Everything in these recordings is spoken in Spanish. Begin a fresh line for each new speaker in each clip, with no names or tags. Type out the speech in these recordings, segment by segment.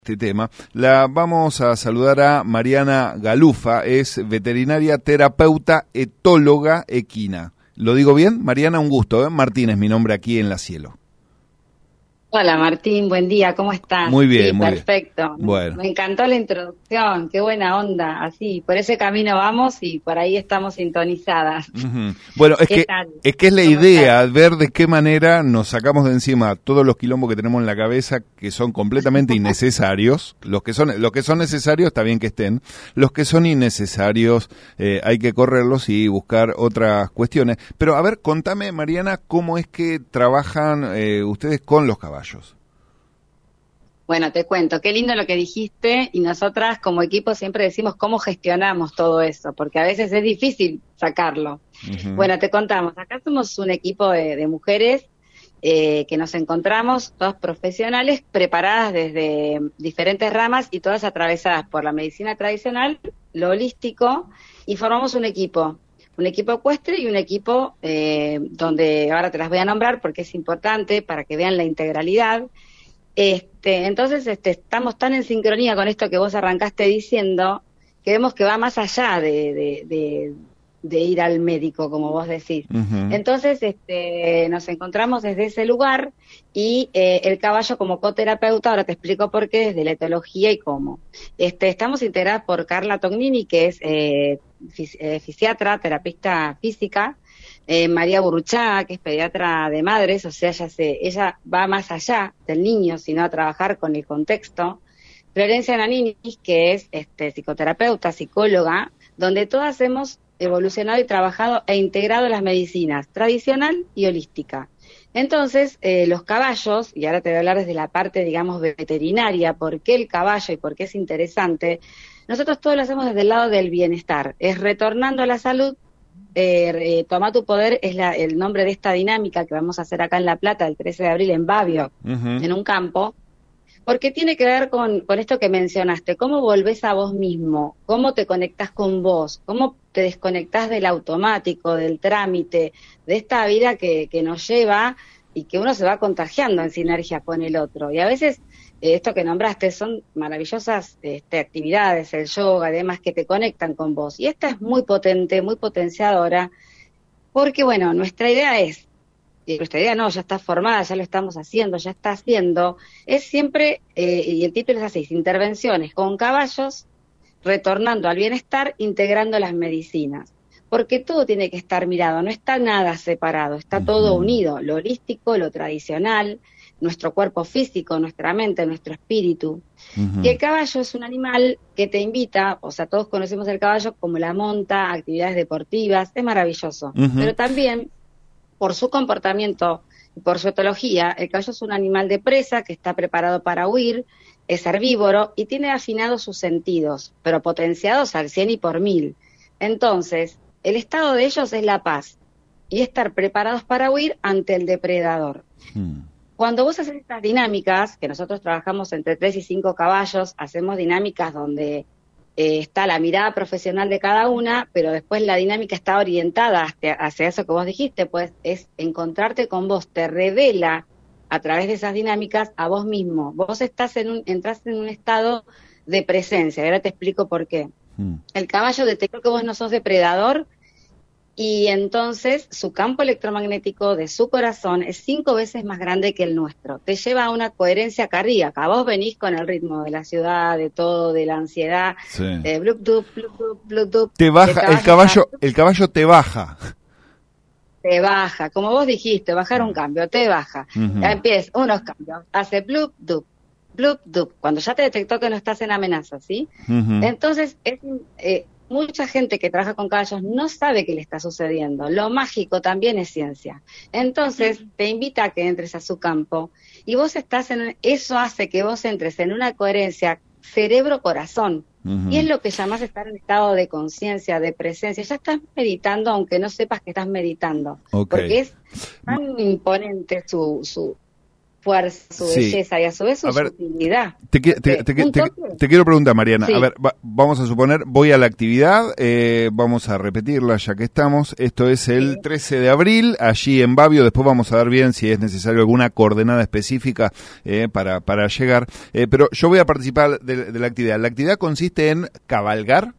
Este tema. La vamos a saludar a Mariana Galufa, es veterinaria, terapeuta, etóloga equina. ¿Lo digo bien? Mariana, un gusto, ¿eh? Martín es mi nombre aquí en La Cielo.
Hola Martín, buen día, ¿cómo estás?
Muy bien,
Sí,
muy
perfecto.
bien. Bueno.
Me encantó la introducción, qué buena onda. Así, por ese camino vamos y por ahí estamos sintonizadas.
Uh-huh. Bueno,
¿Qué tal?
es la
¿Cómo
idea,
estás?
ver de qué manera nos sacamos de encima todos los quilombos que tenemos en la cabeza, que son completamente innecesarios. Los que son necesarios está bien que estén. Los que son innecesarios hay que correrlos y buscar otras cuestiones. Pero a ver, contame, Mariana, cómo es que trabajan ustedes con los caballos.
Bueno, te cuento, qué lindo lo que dijiste y nosotras como equipo siempre decimos cómo gestionamos todo eso, porque a veces es difícil sacarlo. Uh-huh. Bueno, te contamos, acá somos un equipo de mujeres que nos encontramos, todas profesionales, preparadas desde diferentes ramas y todas atravesadas por la medicina tradicional, lo holístico, y formamos un equipo ecuestre y un equipo donde ahora te las voy a nombrar porque es importante para que vean la integralidad. Entonces estamos tan en sincronía con esto que vos arrancaste diciendo que vemos que va más allá de ir al médico, como vos decís. Uh-huh. Entonces nos encontramos desde ese lugar y el caballo como coterapeuta, ahora te explico por qué, desde la etología y cómo. Estamos integradas por Carla Tognini, que es fisiatra, terapista física, María Burruchaga, que es pediatra de madres, o sea, ella va más allá del niño, sino a trabajar con el contexto. Florencia Naninis, que es psicoterapeuta, psicóloga, donde todas hemos evolucionado y trabajado e integrado las medicinas tradicional y holística. Entonces, los caballos, y ahora te voy a hablar desde la parte, digamos, veterinaria, por qué el caballo y por qué es interesante, nosotros todo lo hacemos desde el lado del bienestar, es retornando a la salud. Toma tu poder es el nombre de esta dinámica que vamos a hacer acá en La Plata el 13 de abril en Babio, uh-huh, en un campo, porque tiene que ver con esto que mencionaste, cómo volvés a vos mismo, cómo te conectás con vos, cómo te desconectás del automático, del trámite, de esta vida que nos lleva y que uno se va contagiando en sinergia con el otro. Y a veces esto que nombraste son maravillosas actividades, el yoga, además que te conectan con vos. Y esta es muy potente, muy potenciadora, porque bueno, nuestra idea no, ya está formada, ya lo estamos haciendo, ya está haciendo, es siempre, y el título es así, intervenciones con caballos, retornando al bienestar, integrando las medicinas. Porque todo tiene que estar mirado, no está nada separado, está todo unido, lo holístico, lo tradicional, nuestro cuerpo físico, nuestra mente, nuestro espíritu. Uh-huh. Y el caballo es un animal que te invita, o sea, todos conocemos el caballo como la monta, actividades deportivas, es maravilloso. Uh-huh. Pero también, por su comportamiento y por su etología, el caballo es un animal de presa que está preparado para huir, es herbívoro y tiene afinados sus sentidos, pero potenciados al 100 y por 1000. Entonces, el estado de ellos es la paz y estar preparados para huir ante el depredador. Uh-huh. Cuando vos haces estas dinámicas, que nosotros trabajamos entre 3 y 5 caballos, hacemos dinámicas donde está la mirada profesional de cada una, pero después la dinámica está orientada hacia eso que vos dijiste, pues es encontrarte con vos, te revela a través de esas dinámicas a vos mismo. Vos entras en un estado de presencia, ahora te explico por qué. El caballo detectó que vos no sos depredador, y entonces su campo electromagnético de su corazón es 5 veces más grande que el nuestro. Te lleva a una coherencia cardíaca. Vos venís con el ritmo de la ciudad, de todo, de la ansiedad.
Sí.
Blup-dup.
Te baja, el caballo te baja.
Te baja, como vos dijiste, bajar un cambio, te baja. Uh-huh. Ya empieza unos cambios, hace blup-dup. Cuando ya te detectó que no estás en amenaza, ¿sí? Uh-huh. Entonces, mucha gente que trabaja con caballos no sabe qué le está sucediendo. Lo mágico también es ciencia. Entonces, te invita a que entres a su campo y vos eso hace que vos entres en una coherencia cerebro-corazón. Uh-huh. Y es lo que llamás estar en estado de conciencia, de presencia. Ya estás meditando aunque no sepas que estás meditando. Okay. Porque es tan imponente su fuerza, su belleza y a su vez su sutilidad.
Te quiero preguntar, Mariana,
sí.
A ver, vamos a suponer, voy a la actividad, vamos a repetirla ya que estamos, esto es el 13 de abril, allí en Babio, después vamos a dar bien si es necesario alguna coordenada específica para llegar, pero yo voy a participar de la actividad. ¿La actividad consiste en cabalgar?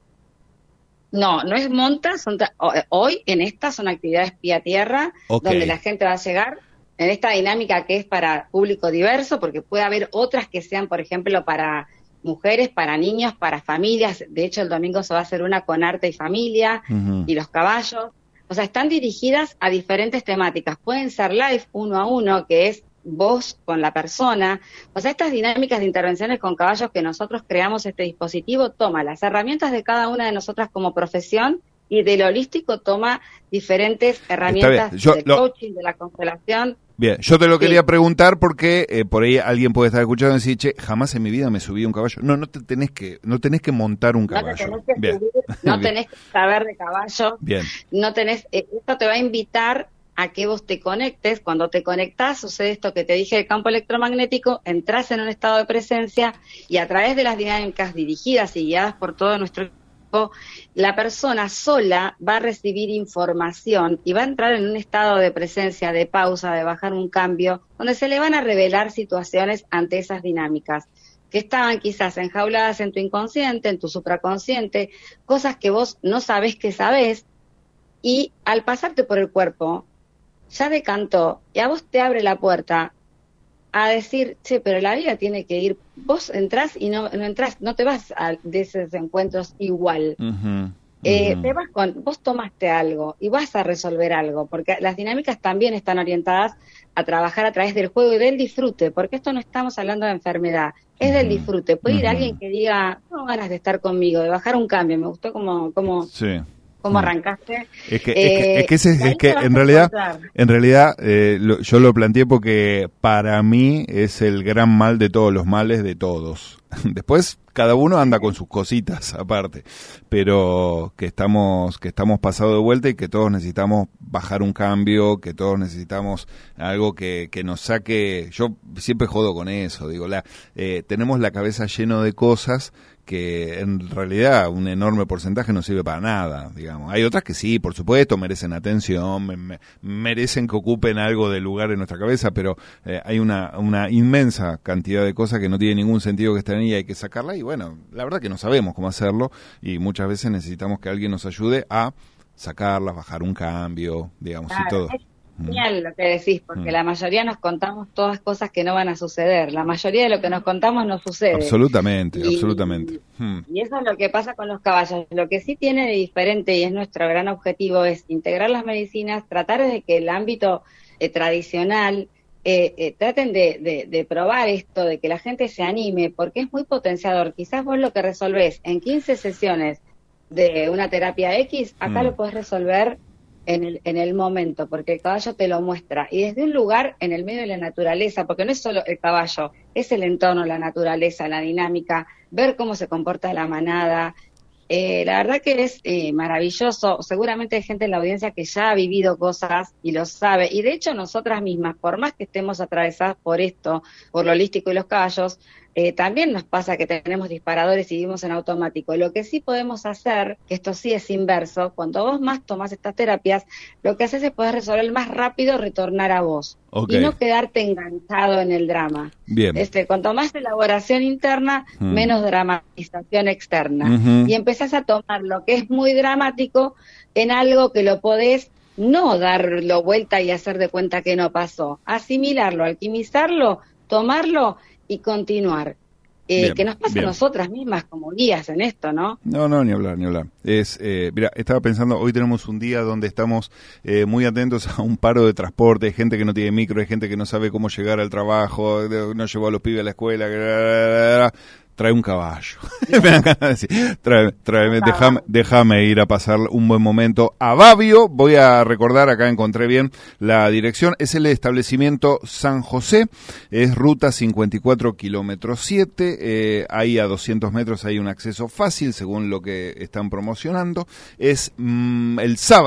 No, no es monta, hoy en esta son actividades pie a tierra, donde la gente va a llegar en esta dinámica que es para público diverso, porque puede haber otras que sean, por ejemplo, para mujeres, para niños, para familias. De hecho, el domingo se va a hacer una con arte y familia y los caballos. O sea, están dirigidas a diferentes temáticas. Pueden ser live, 1 a 1, que es vos con la persona. O sea, estas dinámicas de intervenciones con caballos que nosotros creamos, este dispositivo toma las herramientas de cada una de nosotras como profesión, y del holístico toma diferentes herramientas del coaching, de la constelación.
Bien, yo te lo quería preguntar porque por ahí alguien puede estar escuchando y decir, che, jamás en mi vida me subí a un caballo. No tenés que montar un caballo.
No te tenés que subir, no tenés que saber de caballo.
Bien.
No tenés, esto te va a invitar a que vos te conectes. Cuando te conectás sucede esto que te dije del campo electromagnético, entras en un estado de presencia y a través de las dinámicas dirigidas y guiadas por todo nuestro equipo, la persona sola va a recibir información y va a entrar en un estado de presencia, de pausa, de bajar un cambio, donde se le van a revelar situaciones ante esas dinámicas que estaban quizás enjauladas en tu inconsciente, en tu supraconsciente, cosas que vos no sabés que sabés, y al pasarte por el cuerpo ya decantó y a vos te abre la puerta a decir, che, pero la vida tiene que ir, vos entrás y no entrás, no te vas de esos encuentros igual. Te vas vos tomaste algo y vas a resolver algo, porque las dinámicas también están orientadas a trabajar a través del juego y del disfrute, porque esto no estamos hablando de enfermedad, es del disfrute. Puede ir alguien que diga, tengo ganas de estar conmigo, de bajar un cambio, me gustó como
sí.
¿Cómo arrancaste?
Es que en realidad yo lo planteé porque para mí es el gran mal de todos los males de todos. Después cada uno anda con sus cositas aparte, pero que estamos pasados de vuelta y que todos necesitamos bajar un cambio, que todos necesitamos algo que nos saque. Yo siempre jodo con eso, digo, tenemos la cabeza lleno de cosas que en realidad un enorme porcentaje no sirve para nada, digamos. Hay otras que sí, por supuesto, merecen atención, merecen que ocupen algo de lugar en nuestra cabeza, pero hay una inmensa cantidad de cosas que no tiene ningún sentido que estén ahí y hay que sacarla, y bueno, la verdad que no sabemos cómo hacerlo y muchas veces necesitamos que alguien nos ayude a sacarlas, bajar un cambio, digamos, y todo.
Genial lo que decís, porque la mayoría nos contamos todas cosas que no van a suceder. La mayoría de lo que nos contamos no sucede.
Absolutamente.
Y eso es lo que pasa con los caballos. Lo que sí tiene de diferente, y es nuestro gran objetivo, es integrar las medicinas, tratar de que el ámbito tradicional traten de probar esto, de que la gente se anime, porque es muy potenciador. Quizás vos lo que resolvés en 15 sesiones de una terapia X, acá lo podés resolver en el momento, porque el caballo te lo muestra, y desde un lugar en el medio de la naturaleza, porque no es solo el caballo, es el entorno, la naturaleza, la dinámica, ver cómo se comporta la manada. La verdad que es maravilloso. Seguramente hay gente en la audiencia que ya ha vivido cosas y lo sabe, y de hecho nosotras mismas, por más que estemos atravesadas por esto, por lo holístico y los caballos, también nos pasa que tenemos disparadores y vivimos en automático. Lo que sí podemos hacer, que esto sí es inverso, cuando vos más tomás estas terapias, lo que haces es poder resolver más rápido, retornar a vos, y no quedarte enganchado en el drama.
Bien.
Cuanto más elaboración interna, menos dramatización externa. Y empezás a tomar lo que es muy dramático en algo que lo podés no darlo vuelta y hacer de cuenta que no pasó. Asimilarlo, alquimizarlo, tomarlo y continuar. Que nos pasa a nosotras mismas como guías en esto, ¿no?
No, ni hablar. Mira, estaba pensando, hoy tenemos un día donde estamos muy atentos a un paro de transporte, hay gente que no tiene micro, hay gente que no sabe cómo llegar al trabajo, no llevó a los pibes a la escuela, trae un caballo. Me dan ganas de decir, tráeme, déjame ir a pasar un buen momento a Babio. Voy a recordar, acá encontré bien la dirección, es el establecimiento San José, es ruta 54 kilómetros 7, ahí a 200 metros hay un acceso fácil según lo que están promocionando. Es el sábado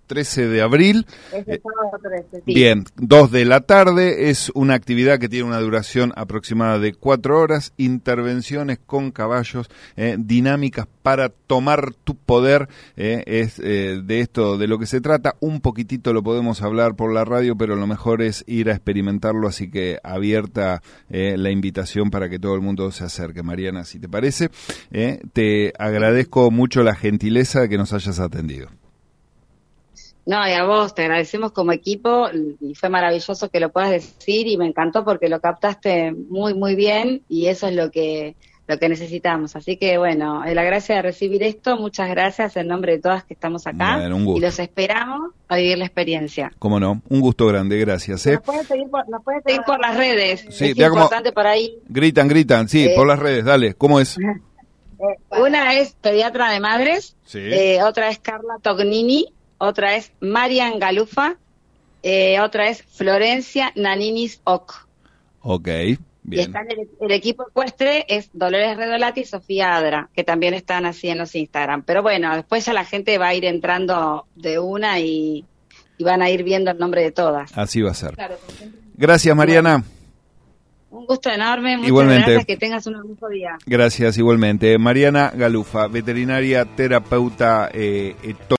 13 de abril.
Ese sábado 13, sí.
Bien, 2 de la tarde, es una actividad que tiene una duración aproximada de 4 horas, intervenciones con caballos, dinámicas para tomar tu poder, es de esto de lo que se trata. Un poquitito lo podemos hablar por la radio, pero lo mejor es ir a experimentarlo, así que abierta la invitación para que todo el mundo se acerque. Mariana, si te parece, te agradezco mucho la gentileza de que nos hayas atendido.
No, y a vos te agradecemos como equipo, y fue maravilloso que lo puedas decir, y me encantó porque lo captaste muy, muy bien, y eso es lo que necesitamos. Así que bueno, la gracia de recibir esto, muchas gracias en nombre de todas que estamos acá,
bueno, un gusto.
Y los esperamos a vivir la experiencia.
Cómo no, un gusto grande, gracias.
Nos pueden seguir por las redes,
sí,
es importante por ahí.
Gritan, sí, por las redes, dale, ¿cómo es?
Una es Pediatra de Madres,
sí.
Otra es Carla Tognini, otra es Marian Galufa, otra es Florencia Naninis Oc.
Ok, bien.
Y está el equipo ecuestre, es Dolores Redolati y Sofía Adra, que también están así en los Instagram. Pero bueno, después ya la gente va a ir entrando de una y van a ir viendo el nombre de todas.
Así va a ser. Claro, gracias, Mariana.
Bueno, un gusto enorme, muchas
igualmente.
Gracias, que tengas un hermoso día.
Gracias, igualmente. Mariana Galufa, veterinaria, terapeuta,